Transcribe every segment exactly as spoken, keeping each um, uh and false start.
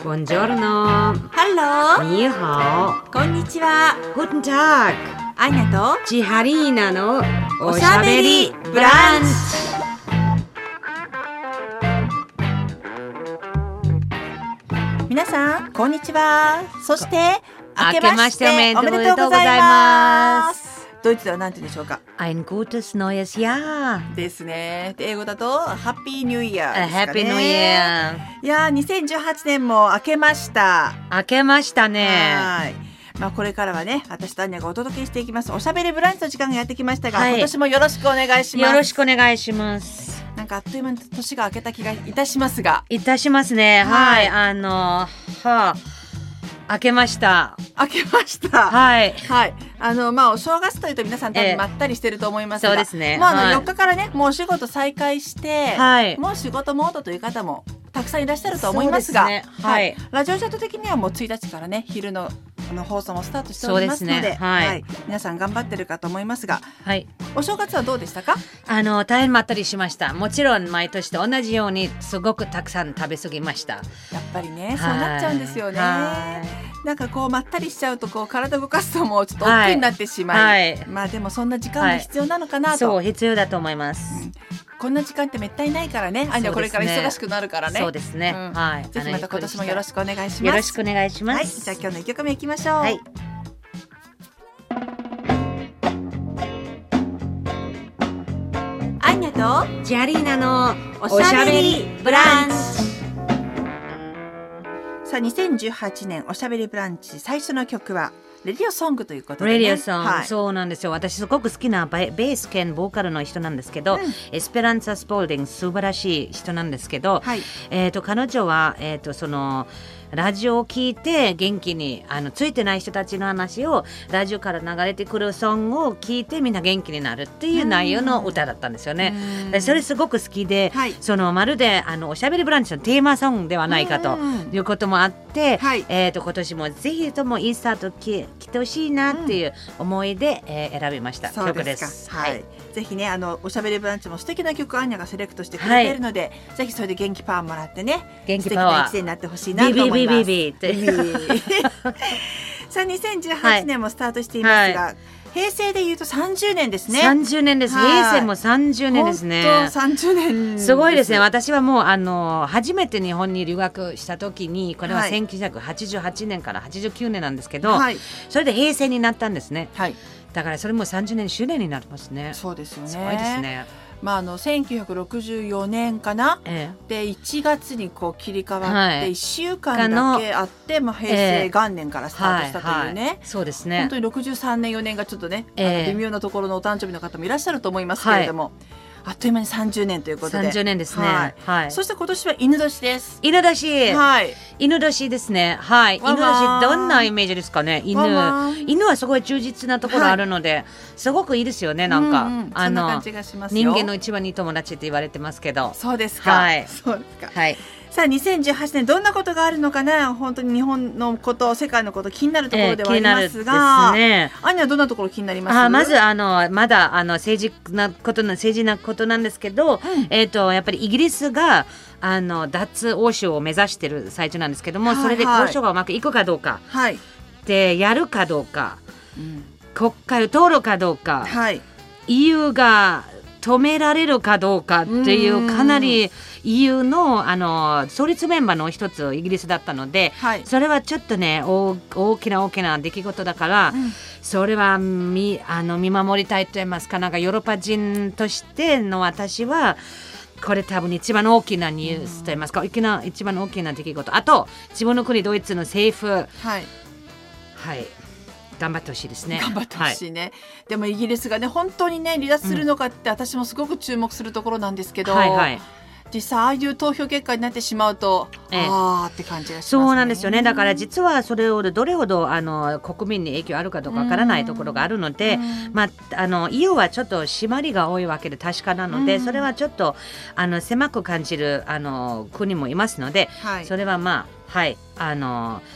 Buongiorno. Hallo. Ni hao. こんにちは。 Guten Tag. アーニャとチハリーナのおしゃべりブランチ。皆さんこんにちは。そして明けましておめでとうございます。ドイツでは何て言うんでしょうか。 Ein gutes neues Jahr ですね。で英語だとハッピーニューイヤー A ですかね。 Happy New Year いやーにせんじゅうはちねんも明けました。 明けましたね。 はい。まあ、これからはね私とアンニャがお届けしていきますおしゃべりブランチの時間がやってきましたが、 はい、 今年もよろしくお願いします。 よろしくお願いします。 なんかあっという間に年が明けた気がいたしますがいたしますね。はい、はい、あのはあ明けました明けましたはい、 はい、あのまあお正月というと皆さん多分まったりしてると思いますが、 えー、そうですね、 まあ、あのはい、 よっかからねもうお仕事再開して、はい、もう仕事モードという方もたくさんいらっしゃると思いますが、 ね、はい、 ラジオチャット的にはもうついたちからね昼のあの放送もスタートしておりますの で, そうですね、はいはい、皆さん頑張ってるかと思いますが、 はい、 お正月はどうでしたか？ あの大変まったりしました。もちろん毎年と同じようにすごくたくさん食べ過ぎました。 やっぱりねそうなっちゃうんですよね。なんかこうまったりしちゃうとこう体動かすともうちょっと億劫になってしまい、はいはい、まあでもそんな時間も必要なのかなと、はい、 そう必要だと思います、うん、 こんな時間ってめったにないからね。アンニャこれから忙しくなるからね。 そうですね、うん、はい、 ぜひまた今年もよろしくお願いします。 よろしくお願いします、 はい、じゃあ今日のいっきょくめいきましょう。はい、アンニャとチハリーナのおしゃべりブランチ。さあにせんじゅうはちねんおしゃべりブランチ最初の曲はレディオソングということで、ね、 レディオソング、はい、そうなんですよ。私すごく好きなベース兼ボーカルの人なんですけど、うん、エスペランサ・スポールディング素晴らしい人なんですけど、はい、えーと、彼女は、えーと、そのラジオを聞いて元気にあのついてない人たちの話をラジオから流れてくるソングを聞いてみんな元気になるっていう内容の歌だったんですよね。でそれすごく好きで、はい、そのまるであのおしゃべりブランチのテーマソングではないかということもあって、はい、えーと今年もぜひともインスタート来てほしいなっていう思いで、うんえー、選びました曲です。 はい、ぜひねあのおしゃべりブランチも素敵な曲アンニャがセレクトしてくれているので、はい、ぜひそれで元気パワーもらってね元気パワー素敵な一年になってほしいなと思います。ビビビビビってさあにせんじゅうはちねんもスタートしていますが、はいはい、平成でいうとさんじゅうねんですね。 さんじゅうねんです。平成もさんじゅうねんですね。 本当さんじゅうねんすごいですね。私はもうあの初めて日本に留学した時にこれはせんきゅうひゃくはちじゅうはちねんからはちじゅうきゅうねんなんですけど、はい、それで平成になったんですね、はい、だからそれもさんじゅうねん周年になりますね。 そうですよね。 すごいですね。 まあ、あのせんきゅうひゃくろくじゅうよねんかな、ええ、でいちがつにこう切り替わっていっしゅうかんだけあって、まあ、平成元年からスタートしたというね、 はいはい、そうですね。 本当にろくじゅうさんねんよねんがちょっとね、ええ、あの微妙なところのお誕生日の方もいらっしゃると思いますけれども、はい、あっという間にさんじゅうねんということでさんじゅうねんですね、はいはい、 そして今年は犬年です。 犬年、はい、犬年ですね、はい、犬年どんなイメージですかね。犬犬はすごい忠実なところあるので、はい、すごくいいですよね。なんか、うんうん、 あのそんな感じがしますよ。 人間の一番いい友達って言われてますけど。 そうですか、 はい、 そうですか、 はい。 さあにせんじゅうはちねんどんなことがあるのかな。本当に日本のこと世界のこと気になるところではありますが、えーね、アンニャはどんなところ気になります？ あまずあのまだあの政治なことの政治なことなんですけど、うんえー、とやっぱりイギリスがあの脱欧州を目指している最中なんですけども、はいはい、それで交渉がうまくいくかどうか、はい、でやるかどうか、うん、国会を通るかどうか、はい、イーユー が止められるかどうかっていうかなり イーユー の, あの創立メンバーの一つイギリスだったので、はい、それはちょっとね 大, 大きな大きな出来事だから、うん、それは 見, あの見守りたいと言いますか、なんかヨーロッパ人としての私はこれ多分一番大きなニュースと言いますか、うん、一番大きな出来事。あと自分の国ドイツの政府、はいはい頑張ってほしいですね。 頑張ってほしいね、はい、でもイギリスがね本当にね離脱するのかって私もすごく注目するところなんですけど、うんはいはい、実際ああいう投票結果になってしまうと、ええ、あーって感じがしますね。 そうなんですよね。だから実はそれをどれほどあの国民に影響あるかどうかわからないところがあるので、まあ、あの イーユー はちょっと締まりが多いわけで確かなので、それはちょっとあの狭く感じるあの国もいますので、はい、それはまあはいあの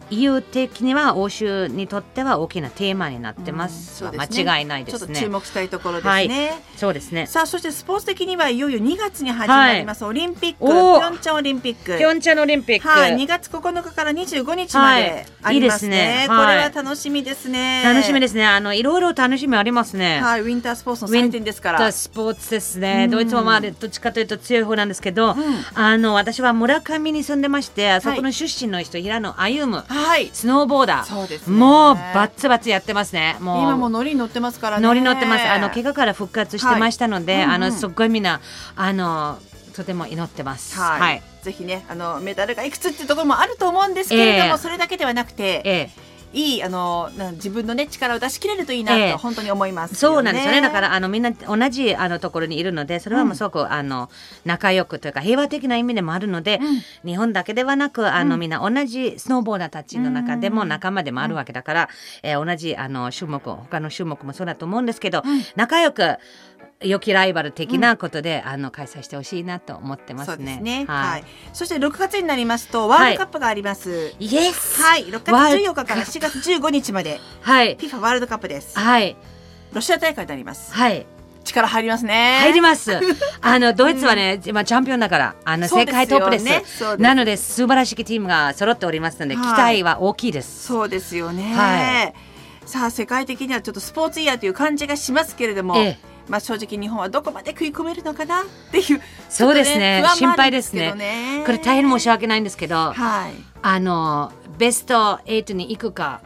イーユー 的には欧州にとっては大きなテーマになってます。うん、そうですね、間違いないですね。 ちょっと注目したいところですね。はい、 そうですね。 さあそしてスポーツ的にはいよいよにがつに始まります、はい、オリンピック、ピョンチャンオリンピック。 ピョンチャンオリンピック。 はい、にがつここのかからにじゅうごにちまでありますね。はい、いいですね。これは楽しみですね。 楽しみですね。あのいろいろ楽しみありますね。 はい、ウィンタースポーツの祭典ですから。 ウィンタースポーツですね。ドイツもまあどっちかというと強い方なんですけど、うん、あの私は村上に住んでまして、あそこの出身の人、はい、平野歩夢、はい、スノーボーダー。そうですね。もうバッツバツやってますね。もう今もノリに乗ってますからね。 ノリ乗ってます。あの怪我から復活してましたので、はい、うんうん、あのすっごいみんなあのとても祈ってます。はい。はい、 ぜひね、あのメダルがいくつっていうところもあると思うんですけれども、えー、それだけではなくて。えーいいあの自分の、ね、力を出し切れるといいなと、えー、本当に思います、ね、 そうなんですよね。だからあのみんな同じあのところにいるので、それはもうすごく、うん、あの仲良くというか平和的な意味でもあるので、うん、日本だけではなくあの、うん、みんな同じスノーボーダーたちの中でも仲間でもあるわけだから、うん、えー、同じあの種目他の種目もそうだと思うんですけど、うん、仲良く良きライバル的なことで、うん、あの開催してほしいなと思ってますね。 そうですね、はいはい、そしてろくがつになりますとワールドカップがあります、はい、 イエス、 はい、ろくがつじゅうよっかからしちがつじゅうごにちまで、はい、FIFA ワールドカップです、はい、ロシア大会になります、はい、力入りますね。 入りますあのドイツはね、うん、今チャンピオンだからあの世界トップです、ね、ですなので素晴らしいチームが揃っておりますので、はい、期待は大きいです。 そうですよね、はい、さあ世界的にはちょっとスポーツイヤーという感じがしますけれども、ええ、まあ、正直日本はどこまで食い込めるのかなっていう、 そうですね、心配ですね。これ大変申し訳ないんですけど、はい、あのベストはちに行くか、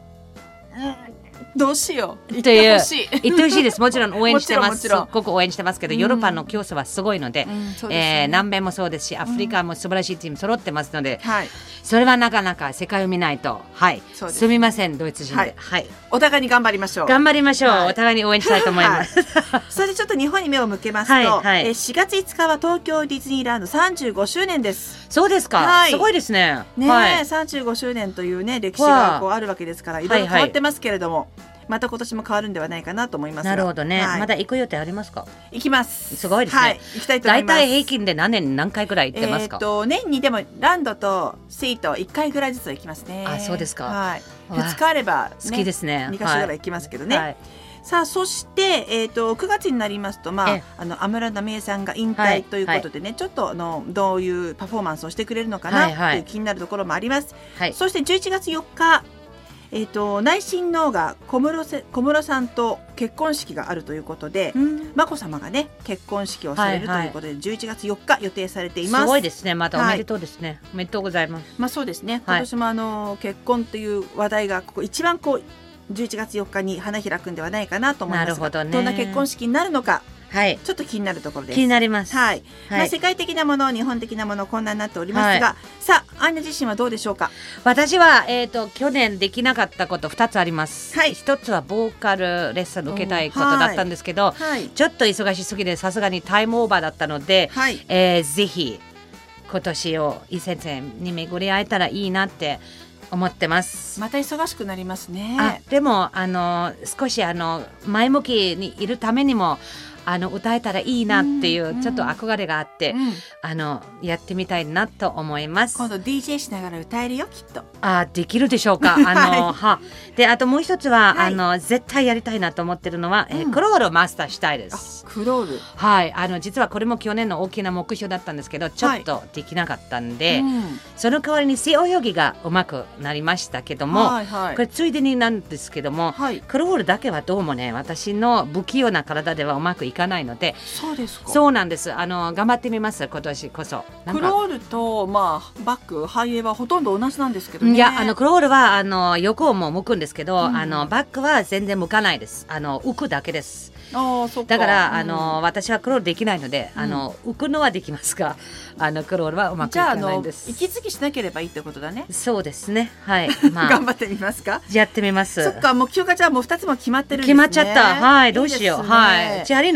どうしよう、 行ってほしい行ってほしいです。もちろん応援してます。すっごく応援してますけど、うん、ヨーロッパの競争はすごいので、うん、でね、えー、南米もそうですしアフリカも素晴らしいチーム揃ってますので、うん、はい、それはなかなか世界を見ないと、はい、すみませんドイツ人で、はいはい、 お互いに頑張りましょう。 頑張りましょう、はい、お互いに応援したいと思います、 はい、それでちょっと日本に目を向けますと、はいはい、えしがついつかは東京ディズニーランドさんじゅうごしゅうねんです。 そうですか、はい、すごいですね。 ね、はい、さんじゅうごしゅうねんというね歴史がこうあるわけですから、いろいろ変わってますけれども、はいはい、また今年も変わるんではないかなと思いますが。 なるほどね、はい、まだ行く予定ありますか？ 行きます。 すごいですね、はい、 行きたいと思います。 大体平均で何年何回ぐらい行ってますか？ えー、と年にでもランドとシートいっかいぐらいずつ行きますね。 あ、そうですか、 はい、ふつかあれば、ね、 好きですね。 にかしょぐらい行きますけどね、はいはい、さあそして、えー、とくがつになりますと、まあ、あの安室奈美恵さんが引退ということでね、はい、ちょっとあのどういうパフォーマンスをしてくれるのかな、はいはい、という気になるところもあります、はい、そしてじゅういちがつよっか、えー、と内親王が小室せ、小室さんと結婚式があるということで、眞子さまがね結婚式をされるということで、はいはい、じゅういちがつよっか予定されています。 すごいですね。またおめでとうですね、はい、おめでとうございます。 まあそうですね、今年もあの結婚という話題がここ一番こうじゅういちがつよっかに花開くんではないかなと思いますが、なるほどね、どんな結婚式になるのか、はい、ちょっと気になるところです。 気になります、 はいはい、まあ、世界的なもの日本的なものこんなになっておりますが、はい、さあアンナ自身はどうでしょうか？ 私は、えーと、去年できなかったことふたつあります、はい、ひとつはボーカルレッスン受けたいことだったんですけど、はい、ちょっと忙しすぎてさすがにタイムオーバーだったので、はい、えー、ぜひ今年をいい先生に巡り会えたらいいなって思ってます。 また忙しくなりますね。 あ、でもあの少しあの前向きにいるためにもあの歌えたらいいなっていう、うん、ちょっと憧れがあって、うん、あのやってみたいなと思います。 今度 ディージェー しながら歌えるよきっと。 あ、できるでしょうか。あの、はい、はであともう一つは、はい、あの絶対やりたいなと思ってるのは、うん、えクロールをマスターしたいです。 クロール、 はい、あの実はこれも去年の大きな目標だったんですけどちょっとできなかったんで、はい、うん、その代わりに背泳ぎがうまくなりましたけども、はいはい、これついでになんですけども、はい、クロールだけはどうもね私の不器用な体ではうまくいかないので。 そうですか。 そうなんです。あの頑張ってみます今年こそ。 クロールと、まあ、バックハイエはほとんど同じなんですけどね。 いやあのクロールはあの横も向くんですけど、うん、あのバックは全然向かないです。あの浮くだけです。 あ、そっか。 だから、うん、あの私はクロールできないので、うん、あの浮くのはできますがあのクロールはうまくいかないんです。 じゃあ、あの息継ぎしなければいいってことだね。 そうですね、はい、 まあ、頑張ってみますか。 やってみます。 そっか、目標がじゃあもうふたつも決まってるんですね。 決まっちゃった。はい、どうしよう。いい、はい、チアリーナ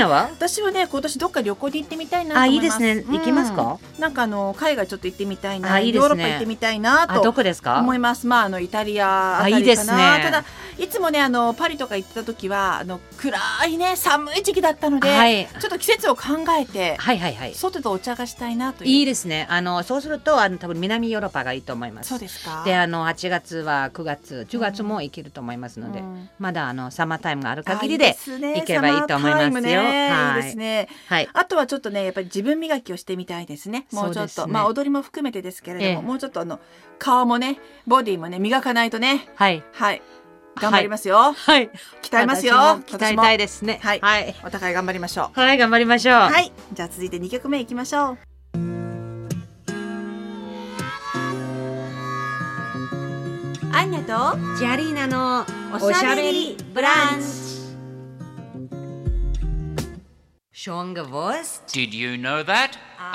ナは？ 私はね今年どっか旅行に行ってみたいなと思います。 あ、いいですね。行きますか？ うん、なんかあの海外ちょっと行ってみたいな、 あ、いいですね、 ヨーロッパ行ってみたいなとどこですか？ 思います。まああのイタリアあたりかな。 あ、いいですね。 ただいつもねあのパリとか行った時はあの暗いね寒い時期だったので、 はい、 ちょっと季節を考えて、 はいはいはい、 外でお茶がしたいなという。 いいですね。あのそうするとあの多分南ヨーロッパがいいと思います。 そうですか。 であのはちがつはくがつじゅうがつも行けると思いますので、うん、まだあのサマータイムがある限りで行けばいいと思いますよ。 ね、はい、いいですね、 はい、 あとはちょっとねやっぱり自分磨きをしてみたいですね。もうちょっと、ね、まあ踊りも含めてですけれども、ええ、もうちょっとあの顔もねボディもね磨かないとね。 はいはい頑張りますよ。 はい。 鍛えますよ。 鍛えたいですね。 はい。はい、お互い頑張りましょう。はい、頑張りましょう。 はい。じゃあ続いてにきょくめいきましょう。アンニャとジャリーナのおしゃべりブランチ。 Schon gewusst? Did you know that?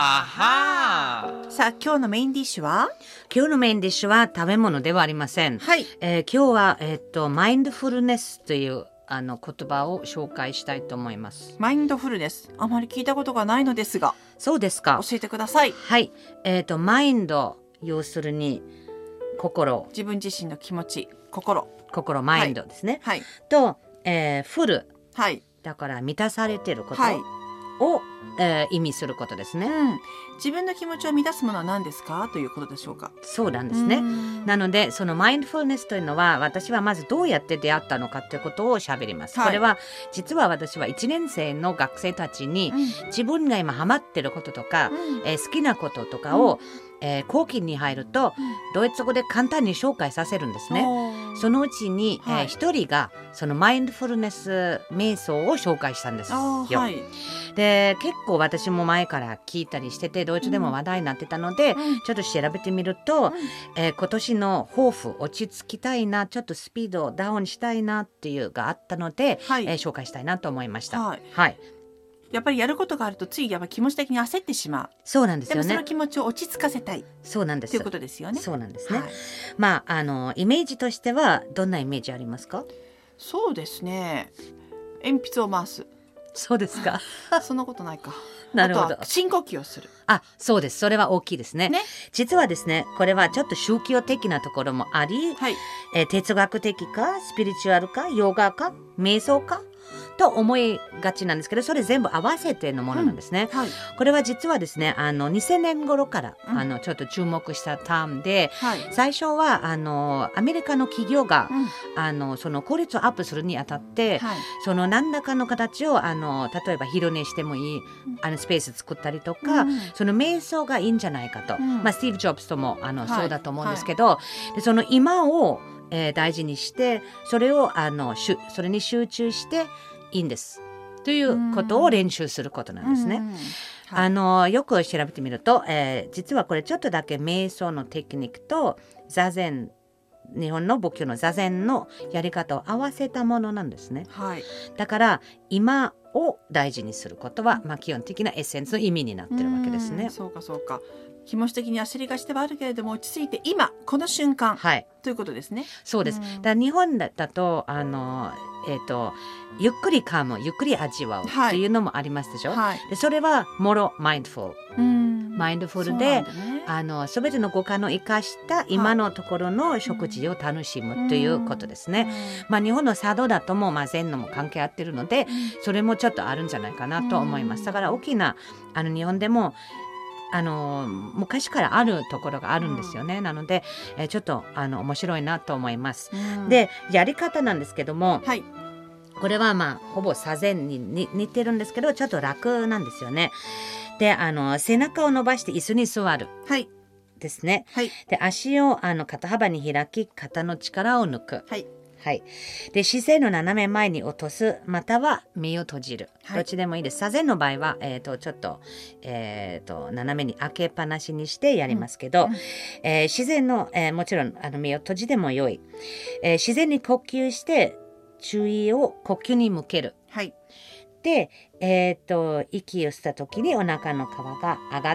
Aha! さあ今日のメインディッシュは？ 今日のメインディッシュは食べ物ではありません。 はい。 えー、今日はえー、っとマインドフルネスというあの言葉を紹介したいと思います。 マインドフルネス、あまり聞いたことがないのですが。 そうですか。 教えてください。 はい。えー、っとマインド要するに心。 自分自身の気持ち、心。 心マインドですね。 はい。 と、えー、フル。 はい。 だから満たされていること。 はい。 を、えー、意味することですね、 うん、自分の気持ちを満たすものは何ですかということでしょうか。 そうなんですね。なのでそのマインドフルネスというのは私はまずどうやって出会ったのかということを喋ります、はい、これは実は私はいちねん生の学生たちに、うん、自分が今ハマってることとか、うんえー、好きなこととかを、うんえー、後期に入ると、うん、ドイツ語で簡単に紹介させるんですね。そのうちに、はいえー、一人がそのマインドフルネス瞑想を紹介したんですよ、はい、で結構私も前から聞いたりしててドイツでも話題になってたので、うん、ちょっと調べてみると、うんえー、今年の抱負落ち着きたいなちょっとスピードをダウンしたいなっていうがあったので、はいえー、紹介したいなと思いました。はい、はいやっぱりやることがあるとついやっぱ気持ち的に焦ってしまう。 そうなんですよね。 でもその気持ちを落ち着かせたい。 そうなんです。 ということですよね。 そうなんですね。はい、まああのイメージとしてはどんなイメージありますか？ そうですね。鉛筆を回す。 そうですか。 そんなことないか。 なるほど。 あとは深呼吸をする。 あ、そうです。それは大きいですね。 ね実はですね、これはちょっと宗教的なところもあり、はいえー、哲学的かスピリチュアルかヨガか瞑想かと思いがちなんですけど、それ全部合わせてのものなんですね、うんはい、これは実はですねあのにせんねん頃から、うん、あのちょっと注目したタームで、はい、最初はあのアメリカの企業が、うん、あのその効率をアップするにあたって、はい、その何らかの形をあの例えば昼寝してもいい、うん、あのスペース作ったりとか、うん、その瞑想がいいんじゃないかと、うんまあ、スティーブ・ジョブズともあの、はい、そうだと思うんですけど、はい、でその今を、えー、大事にしてそれをあのしゅそれに集中していいんですということを練習することなんですね。はい、あのよく調べてみると、えー、実はこれちょっとだけ瞑想のテクニックと座禅日本の仏教の座禅のやり方を合わせたものなんですね。はい、だから今を大事にすることは、まあ、基本的なエッセンスの意味になってるわけですね。 うそうかそうか。気持ち的に焦りがちではあるけれども落ち着いて今この瞬間、はい、ということですね。 そうです。だから日本だとあの、えー、とゆっくり噛むゆっくり味わうっていうのもありますでしょ、はい、でそれはもろマインドフルマインドフルで、ね、あの全ての五感を生かした今のところの食事を楽しむということですね、まあ、日本の茶道だとも、まあ、禅のも関係あってるのでそれもちょっとあるんじゃないかなと思います。だから大きなあの日本でもあの昔からあるところがあるんですよね、うん、なので、えー、ちょっとあの面白いなと思います、うん、でやり方なんですけども、はい、これはまあほぼ座禅に似てるんですけどちょっと楽なんですよね。であの背中を伸ばして椅子に座る、はいですね、はい、で足をあの肩幅に開き肩の力を抜く、はいはい、で姿勢の斜め前に落とすまたは目を閉じる、はい、どっちでもいいです。座禅の場合は、えー、とちょっと、えー、と斜めに開けっぱなしにしてやりますけど、うんえー、自然の、えー、もちろんあの目を閉じても良い、えー、自然に呼吸して注意を呼吸に向ける、はい、で、えー、と息を吸った時にお腹の皮が上がって、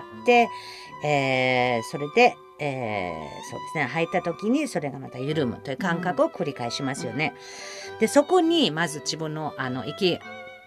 えー、それでえー、そうですね吐いた時にそれがまた緩むという感覚を繰り返しますよね、うん、でそこにまず自分のあの息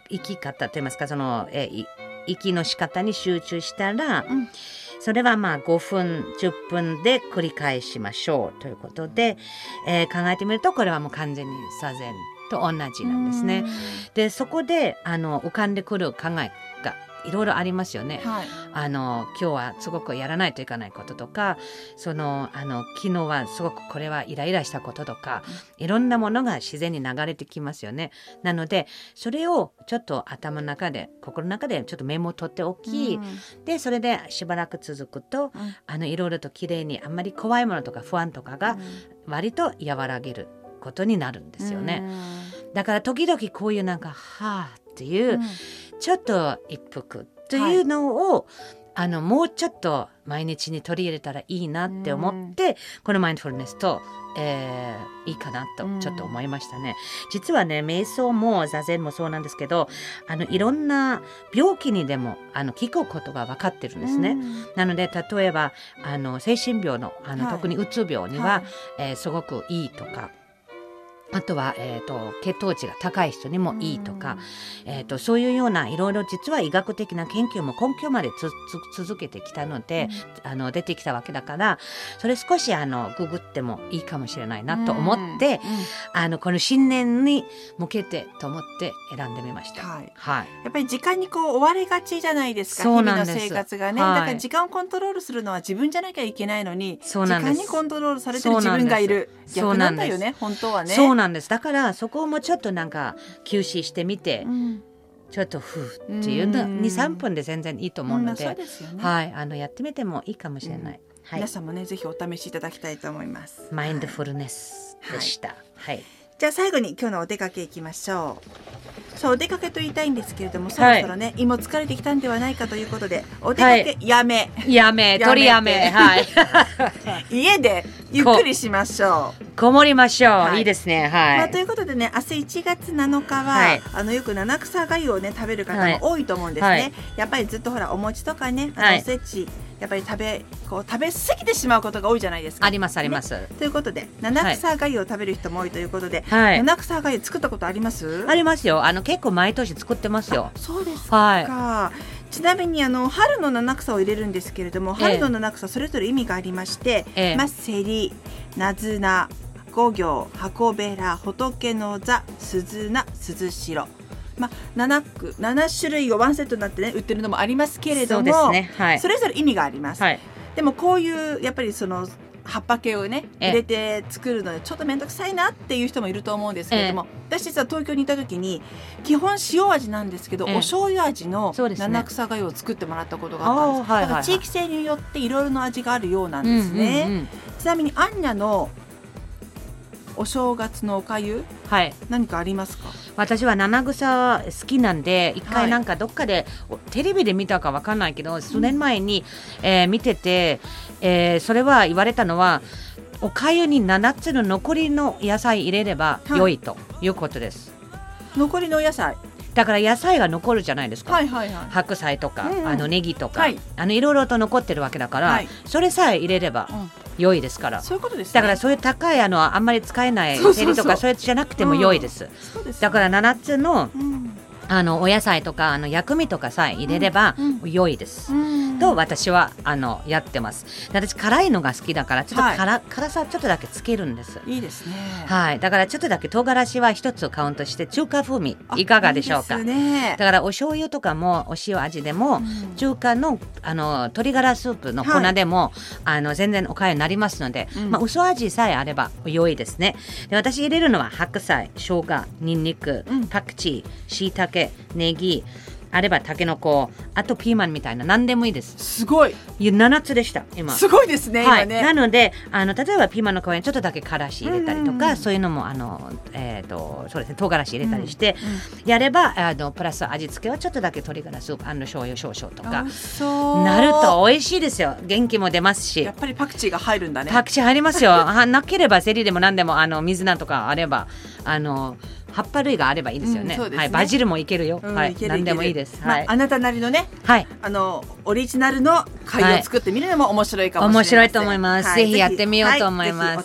生き方といいますか、その、えー、息の仕方に集中したら、うん、それはまあごふんじゅっぷんで繰り返しましょうということで、えー、考えてみるとこれはもう完全に座禅と同じなんですね。でそこであの浮かんでくる考えがいろいろありますよね、はい、あの今日はすごくやらないといけないこととか、そのあの昨日はすごくこれはイライラしたこととか、いろんなものが自然に流れてきますよね。なのでそれをちょっと頭の中で心の中でちょっとメモを取っておき、うん、でそれでしばらく続くと、うん、あのいろいろときれいにあんまり怖いものとか不安とかが割と和らげることになるんですよね、うん、だから時々こういうなんかはーっていう、うん、ちょっと一服というのを、はい、あのもうちょっと毎日に取り入れたらいいなって思って、うん、このマインドフルネスと、えー、いいかなとちょっと思いましたね、うん、実はね瞑想も座禅もそうなんですけど、あのいろんな病気にでもあの効くことが分かってるんですね、うん、なので例えばあの精神病 の, あの、はい、特にうつ病には、はい、えー、すごくいいとか、あとは、えーと、血糖値が高い人にもいいとか、えーと、そういうようないろいろ実は医学的な研究も根拠までつつ続けてきたので、うん、あの出てきたわけだから、それ少しあのググってもいいかもしれないなと思って、うんうん、あのこの新年に向けてと思って選んでみました、 はいはい、やっぱり時間にこう追われがちじゃないですか。日々の生活がね、はい、だから時間をコントロールするのは自分じゃなきゃいけないのに、時間にコントロールされてる自分がいる。逆なんだよね本当はね。 そうなんです。だからそこもちょっとなんか休止してみて、うん、ちょっとふーっていうの に,さんぷんで全然いいと思うので、うん、そうですよね、はい、あのやってみてもいいかもしれない、うん、はい、 皆さんもねぜひお試しいただきたいと思います。 マインドフルネスでした、はいはい、 じゃあ最後に今日のお出かけいきましょう。そうお出かけと言いたいんですけれども、そろそろね、はい、胃も疲れてきたんではないかということでお出かけやめ、 はい、やめ取りやめ、はい、 家でゆっくりしましょう。 こもりましょう、はい、いいですね、はい、 まあ、ということでね、明日いちがつなのかは、はい、あのよく七草がゆをね食べる方も多いと思うんですね、はい、やっぱりずっとほらお餅とかね、あのおせち、はい、やっぱり食べこう食べ過ぎてしまうことが多いじゃないですか。 ありますあります、ね、 ということで七草がゆを食べる人も多いということで、はい、七草がゆ作ったことあります？ ありますよ。あの結構毎年作ってますよ。 そうですか、はい、ちなみにあの春の七草を入れるんですけれども、春の七草それぞれ意味がありまして、ええ、まあ、セリ、ナズナ、五行、箱べら、仏の座、鈴名、鈴代、まあ、7, 区なな種類をワンセットになって、ね、売ってるのもありますけれども、 そうですね、はい、それぞれ意味があります、はい、でもこういうやっぱりその葉っぱ系をね入れて作るのでちょっと面倒くさいなっていう人もいると思うんですけれども、ええ、私実は東京にいた時に基本塩味なんですけど、ええ、お醤油味の七草がゆを作ってもらったことがあったんです。はいはいはい、だから地域性によっていろいろな味があるようなんですね、うんうんうん、ちなみにアンニャのお正月のおかゆ、はい、何かありますか？ 私は七草好きなんで、一回なんかどっかで、はい、テレビで見たか分かんないけど数年前に、うん、えー、見てて、えー、それは言われたのはおかゆにななつの残りの野菜入れれば良いということです、 はい、残りの野菜だから野菜が残るじゃないですか、 はいはいはい、 白菜とか、うんうん、あのネギとか、はい、あのいろいろと残ってるわけだから、はい、それさえ入れれば良いですから、うん、 そういうことですね。 だからそういう高いあのあんまり使えないセリとかそれじゃなくても良いです、うん、そうですね、だからななつの、うん、あのお野菜とかあの薬味とかさえ入れれば良いです、うんうん、と私はあのやってます。私辛いのが好きだからちょっと 辛,、はい、辛さちょっとだけつけるんです。 いいですね、 はい、だからちょっとだけ唐辛子は一つカウントして中華風味いかがでしょうか？いいですね、だからお醤油とかもお塩味でも、うん、中華 の, あの鶏ガラスープの粉でも、はい、あの全然おかゆになりますので、うん、まあ、薄味さえあれば良いですね。で私入れるのは白菜、生姜、ニンニク、うん、パクチー、椎茸、ネギ、あればタケノコ、あとピーマンみたいな何でもいいです。 すごい。 ななつでした今。 すごいですね、 はい、 今ね。 なのであの例えばピーマンの皮にちょっとだけからし入れたりとか、うんうん、そういうのもあの、えー、とそうですね、唐辛子入れたりして、うんうん、やればあのプラス味付けはちょっとだけ鶏ガラスープ、あの醤油少々とかなると美味しいですよ。元気も出ますし。 やっぱりパクチーが入るんだね。 パクチー入りますよなければセリでも何でもあの水菜とかあればあの葉っぱ類があればいいですよ ね,、うん、そうですね、はい、バジルもいけるよ、うん、はい、何でもいいです、 まあ、 はい、 あなたなりのね、はい、あのオリジナルの貝を作ってみるのも面白いかもしれません、 はい、面白いと思います、はい、ぜひやってみようと思います、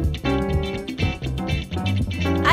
はい、ぜひお試しください。アンナと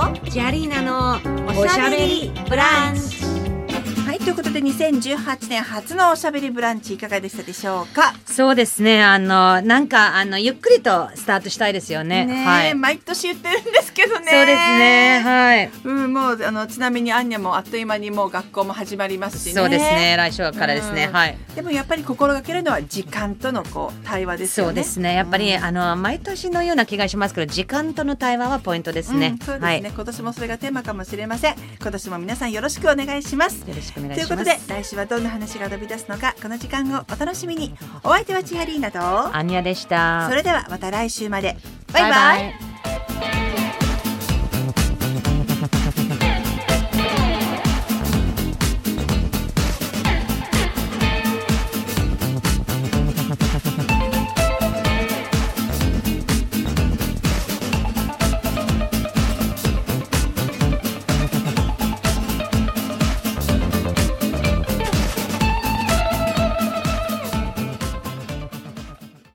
チアリーナのおしゃべりブランチ。 はい、ということでにせんじゅうはちねん初のおしゃべりブランチいかがでしたでしょうか。 そうですね、あのなんかあのゆっくりとスタートしたいですよね。 ね、 はい、 毎年言ってるんですけどね。 そうですね、はい、 うん、もうあのちなみにアンニャもあっという間にもう学校も始まりますしね。 そうですね、来週からですね、はい。 でもやっぱり心がけるのは時間とのこう対話ですよね。 そうですね、やっぱり、うん、あの毎年のような気がしますけど、時間との対話はポイントですね。 うん、そうですね、はい、今年もそれがテーマかもしれません。今年も皆さんよろしくお願いします。 よろしくお願いします。 ということで来週はどんな話が飛び出すのか、この時間をお楽しみに。お相手は千春なとアンニャでした。 それではまた来週まで。バイバイ。バイバイ。